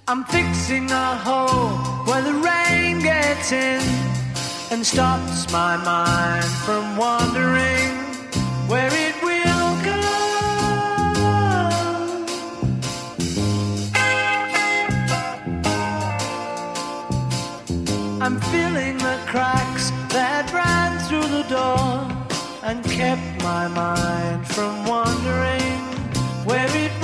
I'm fixing a hole where the rain gets in and stops my mind from wandering where it will go. I'm filling the cracks that ran through the door and kept my mind from wandering where it